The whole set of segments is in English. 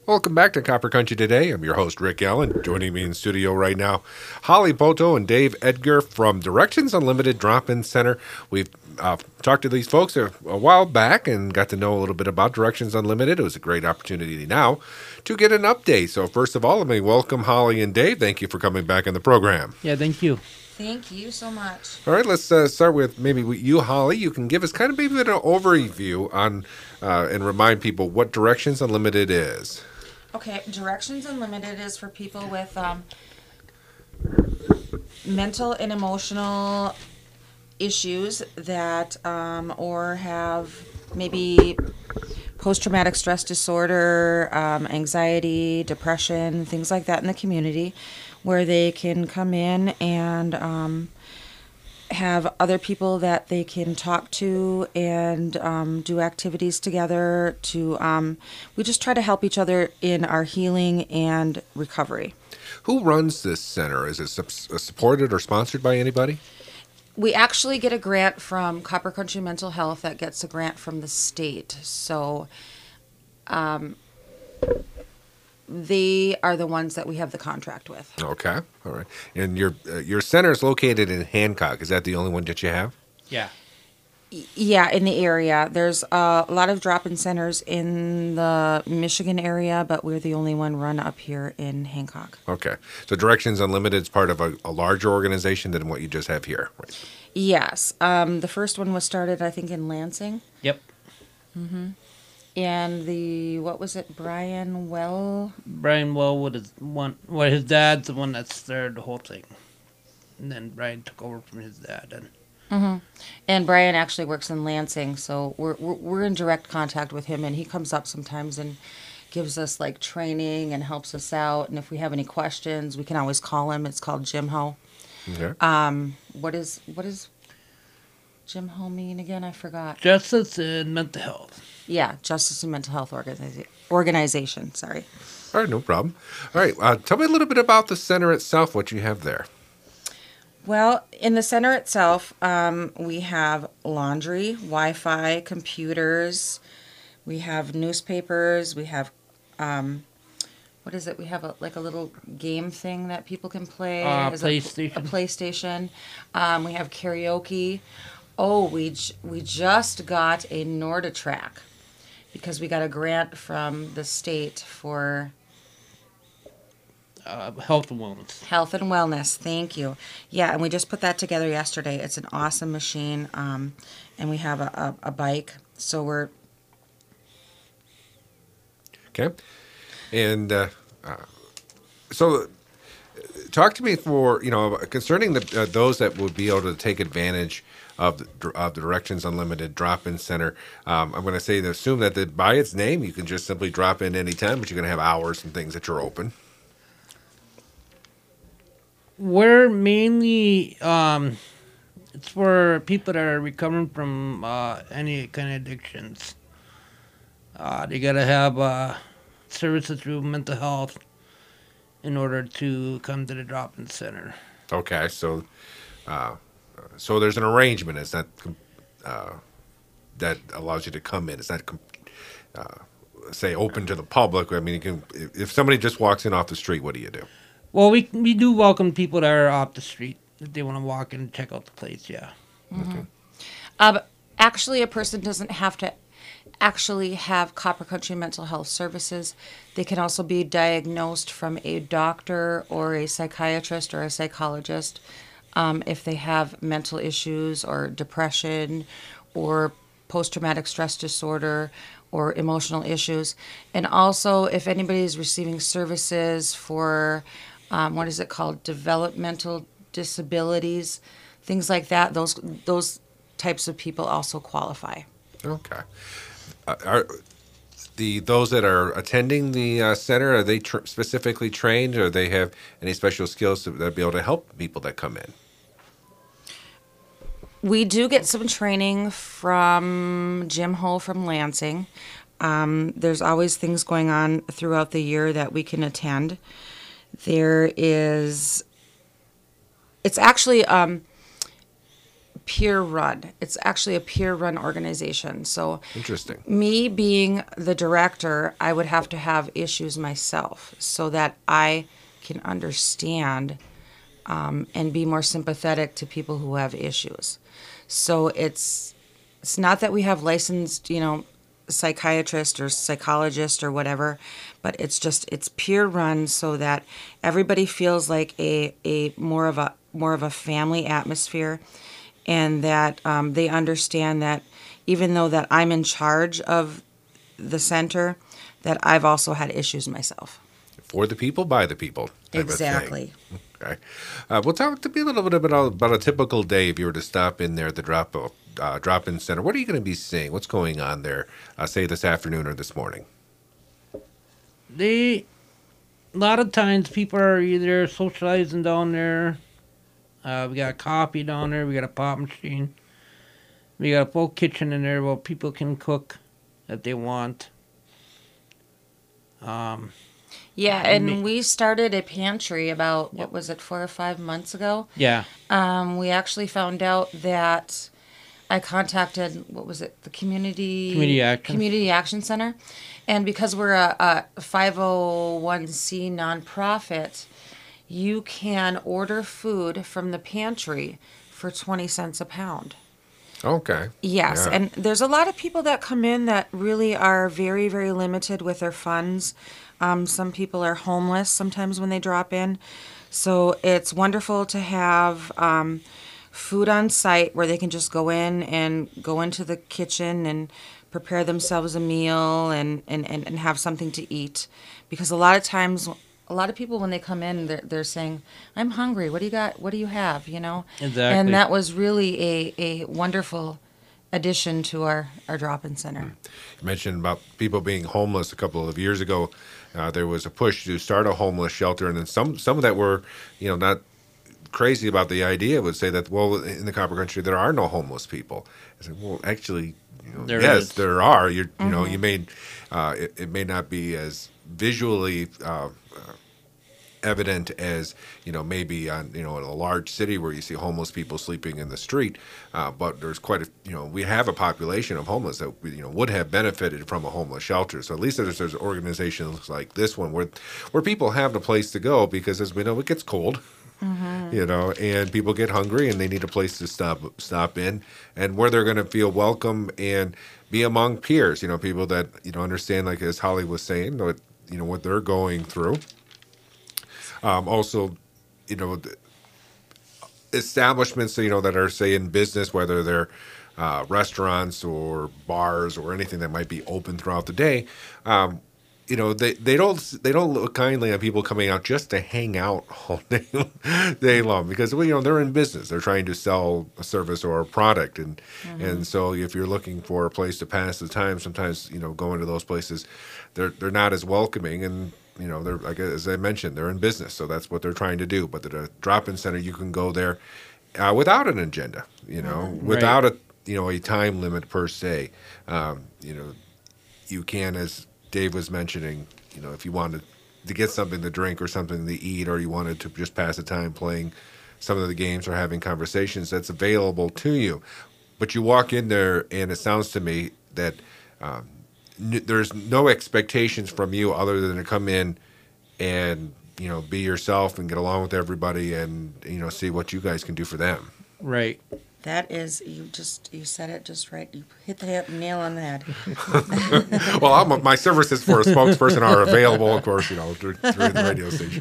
Welcome back to Copper Country Today. I'm your host, Rick Allen. Joining me in studio right now, Holly Boto and Dave Edgar from Directions Unlimited Drop-In Center. We've talked to these folks a while back and got to know a little bit about Directions Unlimited. It was a great opportunity now to get an update. So first of all, let me welcome Holly and Dave. Thank you for coming back on the program. Yeah, thank you. Thank you so much. All right, let's start with maybe you, Holly. You can give us kind of maybe an overview on and remind people what Directions Unlimited is. Okay, Directions Unlimited is for people with mental and emotional issues that or have maybe post-traumatic stress disorder, anxiety, depression, things like that in the community, where they can come in and have other people that they can talk to and do activities together we just try to help each other in our healing and recovery. Who runs this center? Is it supported or sponsored by anybody? We actually get a grant from Copper Country Mental Health that gets a grant from the state. So they are the ones that we have the contract with. Okay, all right. And your center is located in Hancock. Is that the only one that you have? Yeah. Yeah, in the area. There's a lot of drop-in centers in the Michigan area, but we're the only one run up here in Hancock. Okay. So Directions Unlimited is part of a larger organization than what you just have here, right? Yes. The first one was started, I think, in Lansing. Yep. Mm-hmm. And what was it, Brian Well? Brian Well his dad's the one that started the whole thing. And then Brian took over from his dad. And Brian actually works in Lansing, so we're in direct contact with him, and he comes up sometimes and gives us like training and helps us out. And if we have any questions, we can always call him. It's called Jim Ho. Okay. What does Jim Ho mean again? I forgot. Justice and Mental Health. Yeah, Justice and Mental Health Organization. Sorry. All right, no problem. All right, tell me a little bit about the center itself, what you have there. Well, in the center itself, we have laundry, Wi-Fi, computers. We have newspapers. We have, what is it? We have a little game thing that people can play. PlayStation. A PlayStation. We have karaoke. Oh, we just got a NordiTrack because we got a grant from the state for health and wellness. Health and wellness, thank you. Yeah, and we just put that together yesterday. It's an awesome machine, and we have a bike. So we're... Okay. And so talk to me concerning those that would be able to take advantage of the Directions Unlimited Drop-In Center. I'm going to assume that by its name, you can just simply drop in anytime, but you're going to have hours and things that you're open. We're mainly, it's for people that are recovering from any kind of addictions. They got to have services through mental health in order to come to the drop-in center. Okay, so there's an arrangement. It's not that allows you to come in. It's not say open to the public. I mean, if somebody just walks in off the street, what do you do? Well, we do welcome people that are off the street if they want to walk in and check out the place. Yeah. Mm-hmm. Okay. Actually, a person doesn't have to actually have Copper Country Mental Health Services. They can also be diagnosed from a doctor or a psychiatrist or a psychologist if they have mental issues or depression or post-traumatic stress disorder or emotional issues. And also, if anybody is receiving services for, what is it called, developmental disabilities, things like that, those types of people also qualify. Okay. Are those that are attending the center, are they specifically trained, or they have any special skills to be able to help people that come in? We do get some training from Jim Ho from Lansing. There's always things going on throughout the year that we can attend. It's actually peer run. It's actually a peer run organization. So Interesting. me being the director, I would have to have issues myself so that I can understand and be more sympathetic to people who have issues. So it's not that we have licensed, psychiatrist or psychologist or whatever, but it's peer run so that everybody feels like a more of a family atmosphere, and that they understand that even though that I'm in charge of the center, that I've also had issues myself. For the people, by the people. Type Exactly. Of thing. Okay. Well, talk to me a little bit about a typical day if you were to stop in there at the drop-in center. What are you going to be seeing? What's going on there, say this afternoon or this morning? A lot of times people are either socializing down there. We got coffee down there. We got a pop machine. We got a full kitchen in there where people can cook if they want. Yeah, and we started a pantry about, what was it, 4 or 5 months ago? Yeah. We actually found out that I contacted, what was it, the Community Action. Community Action Center. And because we're a 501c nonprofit, you can order food from the pantry for 20 cents a pound. Okay. Yes, Yeah. and there's a lot of people that come in that really are very, very limited with their funds. Some people are homeless sometimes when they drop in. So it's wonderful to have food on site where they can just go in and go into the kitchen and prepare themselves a meal and have something to eat. Because a lot of times, a lot of people when they come in, they're saying, "I'm hungry. What do you got? What do you have?" Exactly. And that was really a wonderful addition to our drop-in center. You mentioned about people being homeless a couple of years ago. There was a push to start a homeless shelter, and then some that were, not crazy about the idea would say that, well, in the Copper Country there are no homeless people. I said, well, actually, There yes, is. there are. You know, you may it may not be as visually evident as maybe on in a large city where you see homeless people sleeping in the street, but there's quite a we have a population of homeless that would have benefited from a homeless shelter. So at least there's organizations like this one where people have a place to go, because as we know, it gets cold. And people get hungry and they need a place to stop in, and where they're going to feel welcome and be among peers, people that understand, like as Holly was saying, what they're going through. Also, establishments, that are, say, in business, whether they're restaurants or bars or anything that might be open throughout the day. They don't look kindly on people coming out just to hang out all day long, because they're in business. They're trying to sell a service or a product, and so if you're looking for a place to pass the time, sometimes going to those places, they're not as welcoming, and they're, like as I mentioned, they're in business, so that's what they're trying to do. But at a drop-in center, you can go there without an agenda, without a time limit per se. You can, as Dave was mentioning, if you wanted to get something to drink or something to eat, or you wanted to just pass the time playing some of the games or having conversations, that's available to you. But you walk in there, and it sounds to me that there's no expectations from you other than to come in and be yourself and get along with everybody, and see what you guys can do for them. Right. That is, you said it just right. You hit the nail on the head. Well, my services for a spokesperson are available, of course, through the radio station.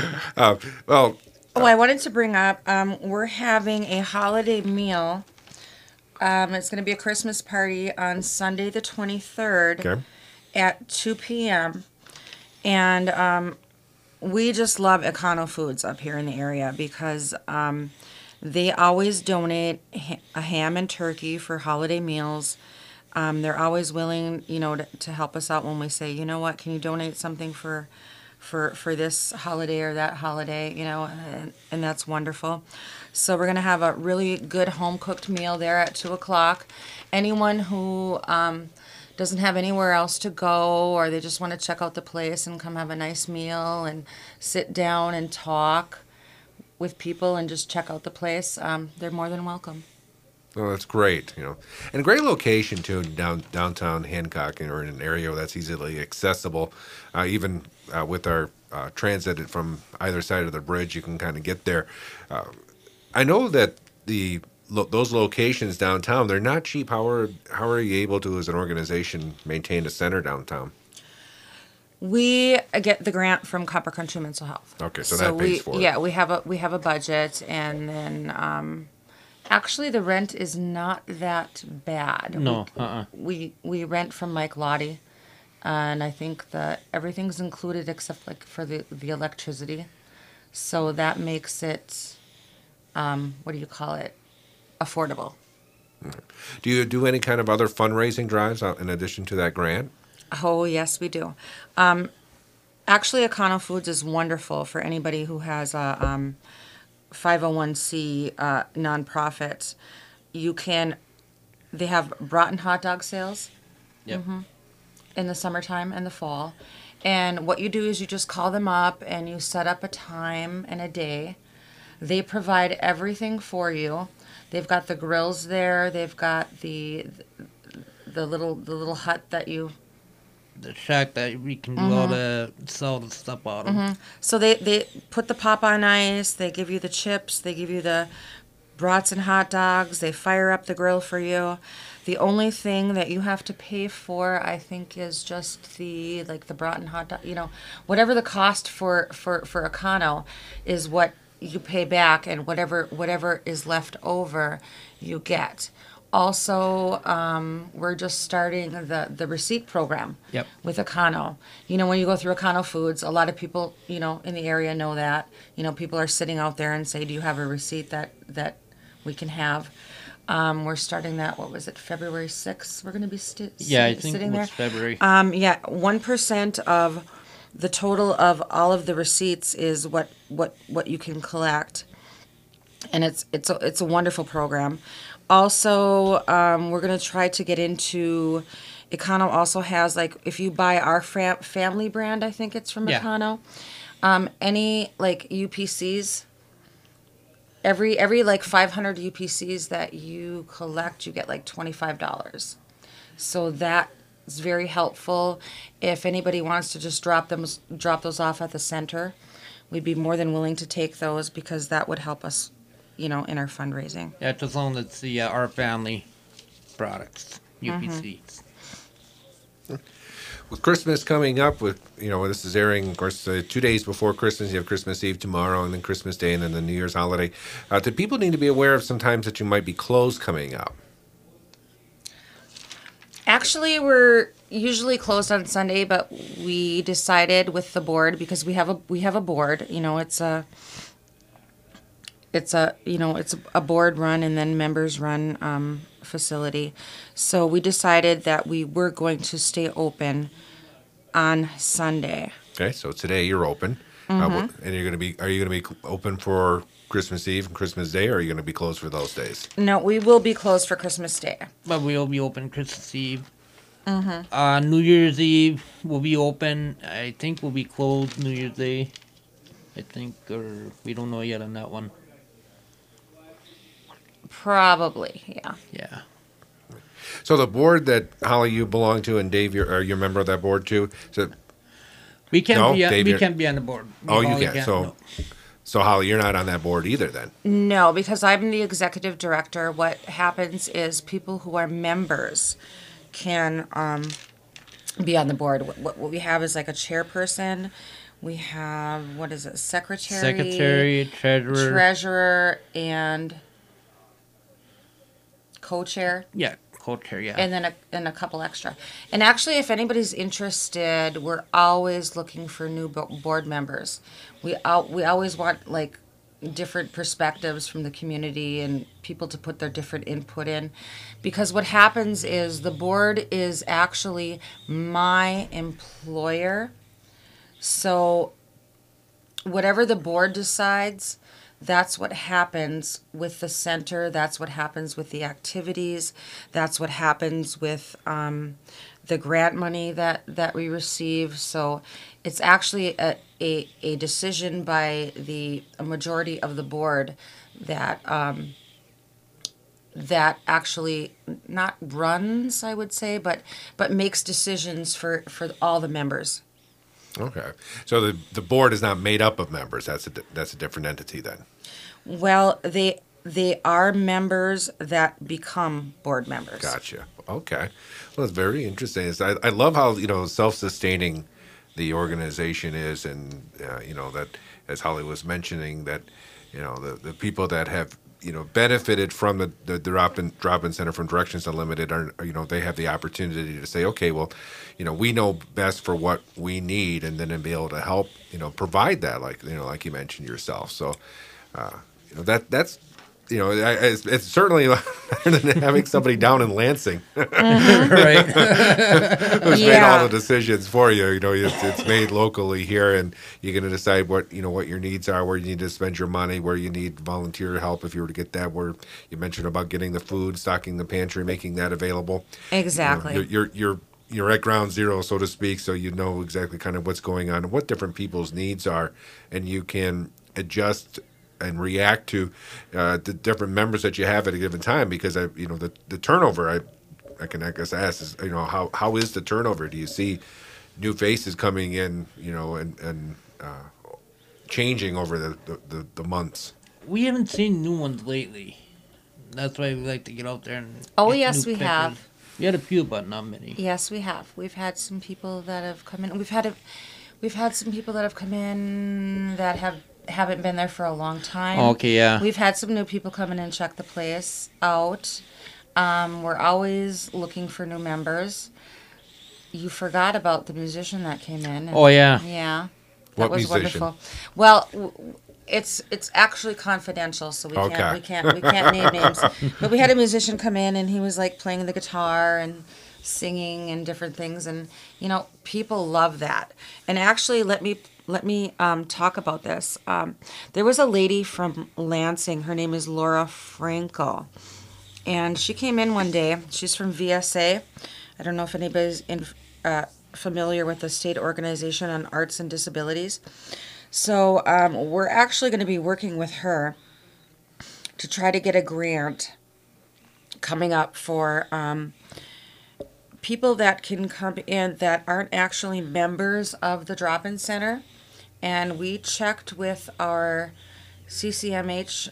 I wanted to bring up, we're having a holiday meal. It's going to be a Christmas party on Sunday the 23rd Okay. at 2 p.m. And we just love Econo Foods up here in the area, because they always donate a ham and turkey for holiday meals. They're always willing, to help us out when we say, you know what, can you donate something for this holiday or that holiday, and that's wonderful. So we're going to have a really good home-cooked meal there at 2 o'clock. Anyone who doesn't have anywhere else to go, or they just want to check out the place and come have a nice meal and sit down and talk with people and just check out the place, they're more than welcome. Oh, that's great. And a great location too, downtown Hancock, or in an area that's easily accessible. Even with our transit from either side of the bridge, you can kind of get there. Uh, I know that those locations downtown, they're not cheap. How are you able to, as an organization, maintain a center downtown? We get the grant from Copper Country Mental Health. Okay, so that pays for it. Yeah, we have a budget, and then actually the rent is not that bad. No, We rent from Mike Lottie, and I think that everything's included except like for the electricity, so that makes it what do you call it, affordable. Do you do any kind of other fundraising drives in addition to that grant? Oh, yes, we do. Actually, Econo Foods is wonderful for anybody who has a 501c nonprofit. They have Broughton hot dog sales yep. in the summertime and the fall. And what you do is you just call them up and you set up a time and a day. They provide everything for you. They've got the grills there. They've got the little hut that you. The shack that we can do all the sell the stuff out of. So they put the pop on ice. They give you the chips. They give you the brats and hot dogs. They fire up the grill for you. The only thing that you have to pay for, I think, is just the brat and hot dog. Whatever the cost for Econo is what you pay back, and whatever is left over, you get. Also, we're just starting the receipt program Yep. with Econo. When you go through Econo Foods, a lot of people, in the area know that. People are sitting out there and say, do you have a receipt that we can have? We're starting that, what was it, February 6th? We're going to be I think sitting it was there. February. 1% of the total of all of the receipts is what you can collect. And it's a wonderful program. Also, we're going to try to get into, Econo also has, if you buy our family brand, I think it's from Yeah. Econo, any, UPCs, every 500 UPCs that you collect, you get, $25. So that is very helpful. If anybody wants to just drop those off at the center, we'd be more than willing to take those, because that would help us in our fundraising. Yeah, just as long as it's the Our Family products, UPCs. With Christmas coming up, this is airing, of course, 2 days before Christmas. You have Christmas Eve tomorrow, and then Christmas Day, and then the New Year's holiday. Do people need to be aware of sometimes that you might be closed coming up? Actually, we're usually closed on Sunday, but we decided with the board, because we have a board. It's a board run and then members run facility. So we decided that we were going to stay open on Sunday. Okay, so today you're open, and are you going to be open for Christmas Eve and Christmas Day, or are you going to be closed for those days? No, we will be closed for Christmas Day. But we'll be open Christmas Eve. New Year's Eve will be open. I think we'll be closed New Year's Day. I think, or we don't know yet on that one. Probably, yeah. Yeah. So the board that, Holly, you belong to, and Dave, you're a member of that board too. So We can't No, be Dave, we you're- can't be on the board. Oh, you Holly can't. no. So Holly, you're not on that board either then. No, because I'm the executive director. What happens is people who are members can be on the board. What we have is like a chairperson. We have, what is it, Secretary, treasurer. and co-chair. Yeah, co-chair, yeah. And a couple extra. And actually, if anybody's interested, we're always looking for new board members. We always want different perspectives from the community and people to put their different input in, because what happens is the board is actually my employer. So whatever the board decides, that's what happens with the center. That's what happens with the activities. That's what happens with the grant money that we receive. So it's actually a decision by a majority of the board that that actually not runs, I would say, but makes decisions for all the members. Okay. So the board is not made up of members. That's a different entity then. Well, they are members that become board members. Gotcha. Okay. Well, it's very interesting. I love how, self-sustaining the organization is, and, that, as Holly was mentioning, that, the people that have, benefited from the drop-in center from Directions Unlimited they have the opportunity to say, okay, well, we know best for what we need, and then be able to help, provide that, like you mentioned yourself. So, that's it's certainly better than having somebody down in Lansing Right. who's made all the decisions for you. It's made locally here, and you're going to decide what your needs are, where you need to spend your money, where you need volunteer help if you were to get that. Where you mentioned about getting the food, stocking the pantry, making that available. Exactly. You're at ground zero, so to speak, so you know exactly kind of what's going on and what different people's needs are, and you can adjust and react to the different members that you have at a given time. Because the turnover, I can, I guess, ask is, how is the turnover? Do you see new faces coming in, and changing over the months? We haven't seen new ones lately. That's why we like to get out there and. Oh, get yes, new we pickers. have. We had a few, but not many. Yes, we have. We've had some people that have come in. We've had some people that have come in that haven't been there for a long time. Okay, yeah. We've had some new people come in and check the place out. We're always looking for new members. You forgot about the musician that came in. Oh, yeah. Yeah. That What was musician? wonderful. Well, it's actually confidential, so we can't name names. But we had a musician come in, and he was like playing the guitar and singing and different things, and people love that. And actually, let me talk about this. There was a lady from Lansing. Her name is Laura Frankel, and she came in one day. She's from VSA. I don't know if anybody's familiar with the state organization on arts and disabilities. So we're actually going to be working with her to try to get a grant coming up for people that can come in that aren't actually members of the drop-in center. And we checked with our CCMH,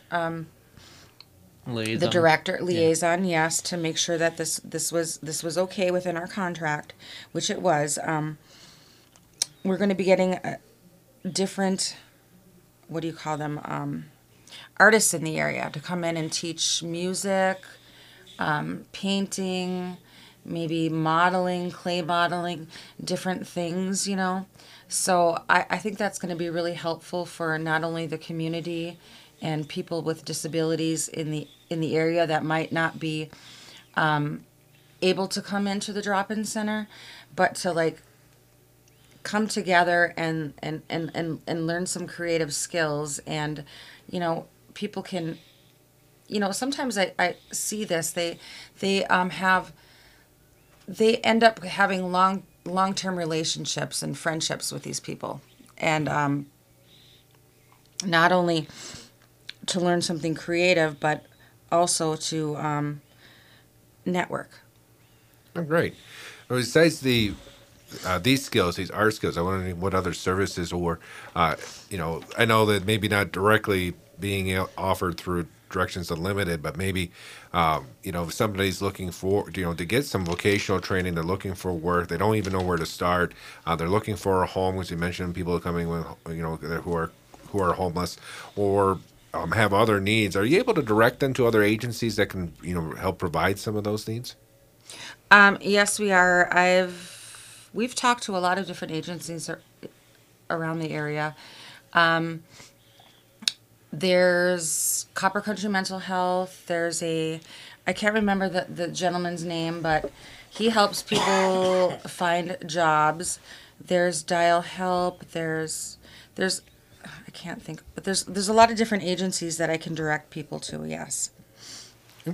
Liaison. the director liaison, yes, to make sure that this was okay within our contract, which it was. We're going to be getting different, what do you call them, artists in the area to come in and teach music, painting, maybe modeling, clay modeling, different things, So I think that's going to be really helpful for not only the community and people with disabilities in the area that might not be able to come into the drop-in center, but to come together and learn some creative skills. And people can, sometimes I see this, they end up having long-term relationships and friendships with these people, and not only to learn something creative, but also to network. Oh, great. Well, besides these skills, these art skills, I wonder what other services, or I know that maybe not directly being offered through Directions Unlimited, but maybe if somebody's looking for to get some vocational training, they're looking for work, they don't even know where to start, they're looking for a home, as you mentioned, people coming with who are homeless, or have other needs. Are you able to direct them to other agencies that can help provide some of those needs? Yes, we are. We've talked to a lot of different agencies around the area. There's Copper Country Mental Health. There's I can't remember the gentleman's name, but he helps people find jobs. There's Dial Help. There's I can't think, but there's a lot of different agencies that I can direct people to. Yes. I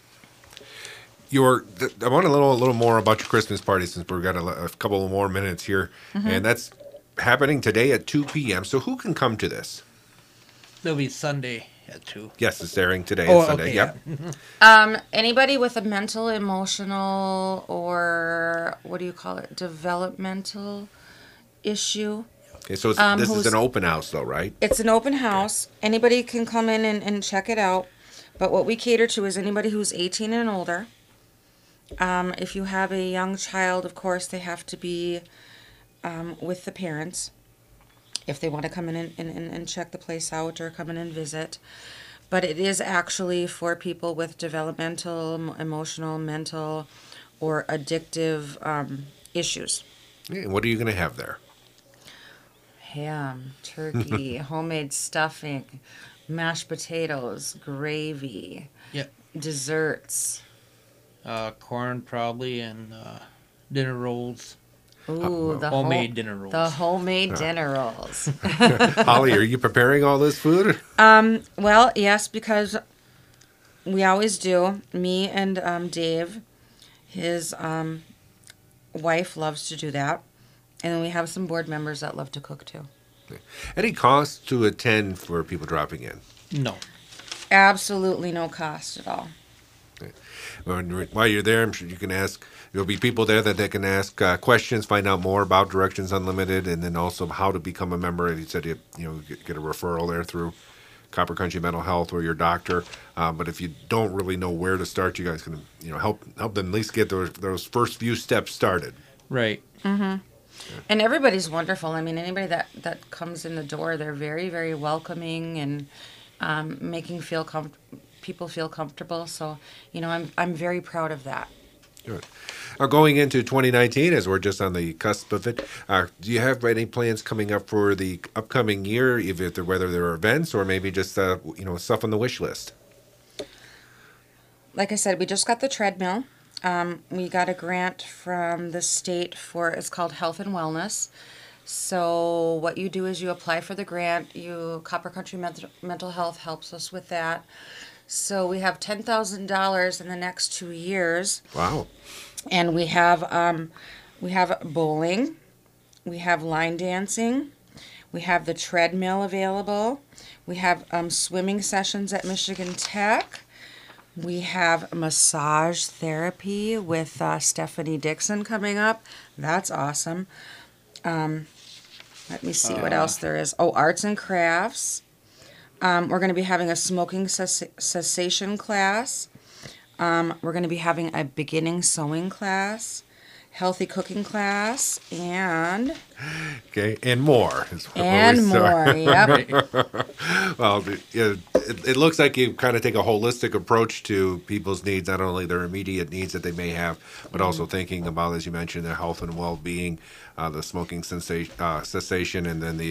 want a little more about your Christmas party, since we've got a couple more minutes here, and that's happening today at 2 p.m. So who can come to this? It'll be Sunday. yet too. Yes, it's airing today. Oh, It's Sunday. okay, Yep. Anybody with a mental, emotional, or what do you call it, developmental issue. Okay, so this is who's- an open house, though, right? It's an open house. Anybody can come in and check it out. But what we cater to is anybody who's 18 and older. If you have a young child, of course, they have to be with the parents if they want to come in and check the place out or come in and visit. But it is actually for people with developmental, emotional, mental, or addictive issues. Yeah, and what are you going to have there? Ham, turkey, homemade stuffing, mashed potatoes, gravy, Yep. desserts. Corn probably and dinner rolls. Ooh, the Homemade dinner rolls. The homemade dinner rolls. Holly, are you preparing all this food? Well, yes, because we always do. Me and Dave, his wife, loves to do that. And then we have some board members that love to cook too. Any cost to attend for people dropping in? No. Absolutely no cost at all. While you're there, I'm sure you can ask. There'll be people there that they can ask questions, find out more about Directions Unlimited, and then also how to become a member. And he said you get a referral there through Copper Country Mental Health or your doctor. But if you don't really know where to start, you guys can help them at least get those first few steps started. Right. And everybody's wonderful. I mean, anybody that comes in the door, they're very, very welcoming and making people feel comfortable. So, I'm very proud of that. Good. Going into 2019, as we're just on the cusp of it, do you have any plans coming up for the upcoming year, whether there are events or maybe just stuff on the wish list? Like I said, we just got the treadmill. We got a grant from the state it's called Health and Wellness. So what you do is you apply for the grant. Copper Country Mental Health helps us with that. So we have $10,000 in the next 2 years. Wow. And we have bowling, we have line dancing, we have the treadmill available, we have swimming sessions at Michigan Tech. We have massage therapy with Stephanie Dixon coming up. That's awesome. Let me see what else there is. Oh, arts and crafts. We're going to be having a smoking cessation class. We're going to be having a beginning sewing class, healthy cooking class, and more. Yep. Well, it looks like you kind of take a holistic approach to people's needs, not only their immediate needs that they may have, but also thinking about, as you mentioned, their health and well-being, the smoking cessation, and then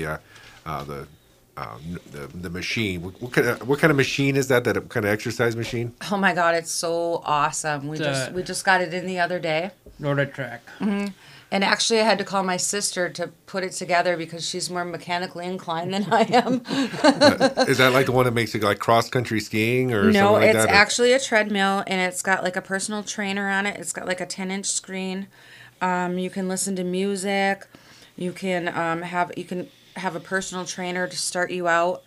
the machine. What kind of machine is that? That kind of exercise machine? Oh my God, it's so awesome. We just got it in the other day. NordicTrack. And actually, I had to call my sister to put it together because she's more mechanically inclined than I am. Is that like the one that makes it like cross-country skiing or No, something like that? it's actually a treadmill, and it's got like a personal trainer on it. It's got like a 10-inch screen. You can listen to music. You can have a personal trainer to start you out.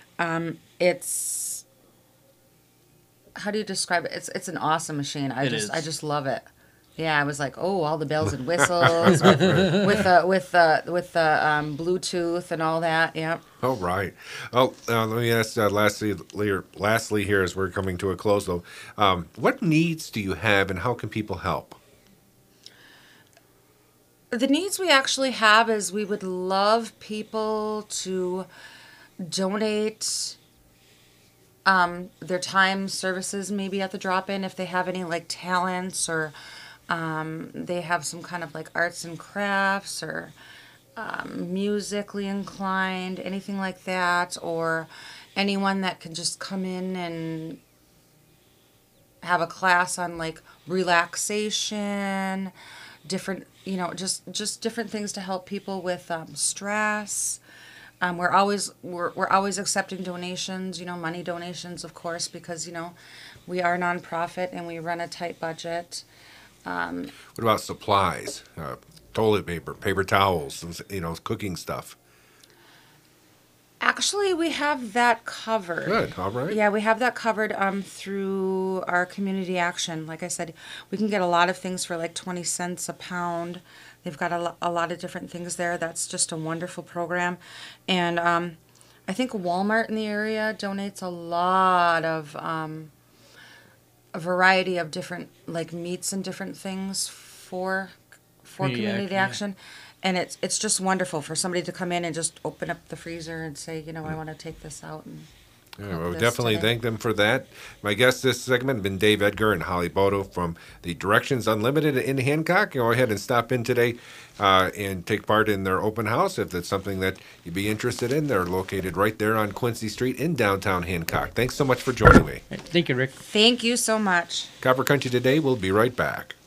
It's, how do you describe it? It's an awesome machine. I just love it. Yeah, I was like, oh, all the bells and whistles with the Bluetooth and all that. Yep. Oh, right. Oh, let me ask lastly here as we're coming to a close, though. What needs do you have, and how can people help? The needs we actually have is we would love people to donate their time, services, maybe at the drop-in if they have any like talents or they have some kind of like arts and crafts or musically inclined, anything like that, or anyone that can just come in and have a class on like relaxation, different, just different things to help people with stress. We're always accepting donations, money donations, of course, because we are a nonprofit and we run a tight budget. What about supplies? Toilet paper, paper towels, cooking stuff. Actually, we have that covered. Good. All right. Yeah, we have that covered through our community action. Like I said, we can get a lot of things for like 20 cents a pound. They've got a lot of different things there. That's just a wonderful program. And I think Walmart in the area donates a lot of a variety of different like meats and different things for community action. And it's just wonderful for somebody to come in and just open up the freezer and say, I want to take this out. And Yeah, cook well, this definitely today. thank them for that. My guests this segment have been Dave Edgar and Holly Bodo from the Directions Unlimited in Hancock. Go ahead and stop in today and take part in their open house if that's something that you'd be interested in. They're located right there on Quincy Street in downtown Hancock. Thanks so much for joining me. Thank you, Rick. Thank you so much. Copper Country Today, we'll be right back.